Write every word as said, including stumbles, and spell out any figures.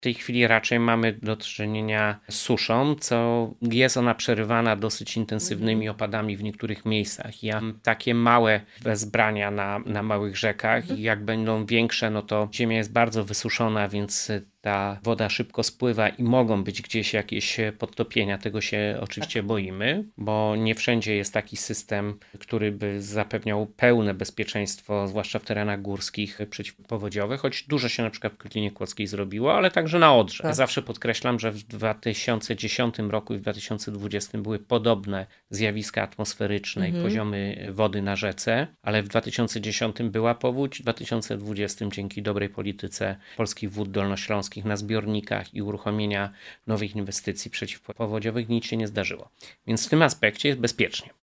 tej chwili raczej mamy do czynienia z suszą, co jest ona przerywana dosyć intensywnymi opadami w niektórych miejscach. Ja mam takie małe wezbrania na, na małych rzekach i jak będą większe, no to ziemia jest bardzo wysuszona, więc ta woda szybko spływa i mogą być gdzieś jakieś podtopienia. Tego się oczywiście tak. boimy, bo nie wszędzie jest taki system, który by zapewniał pełne bezpieczeństwo, zwłaszcza w terenach górskich, przeciwpowodziowych, choć dużo się na przykład w Kotlinie Kłodzkiej zrobiło, ale także na Odrze. Tak. Ja zawsze podkreślam, że w dwa tysiące dziesiątym roku i w dwa tysiące dwudziestym były podobne zjawiska atmosferyczne mhm. i poziomy wody na rzece, ale w dwa tysiące dziesiątym była powódź, w dwa tysiące dwudziestym dzięki dobrej polityce Polskich Wód Dolnośląskich na zbiornikach i uruchomienia nowych inwestycji przeciwpowodziowych nic się nie zdarzyło. Więc w tym aspekcie jest bezpiecznie.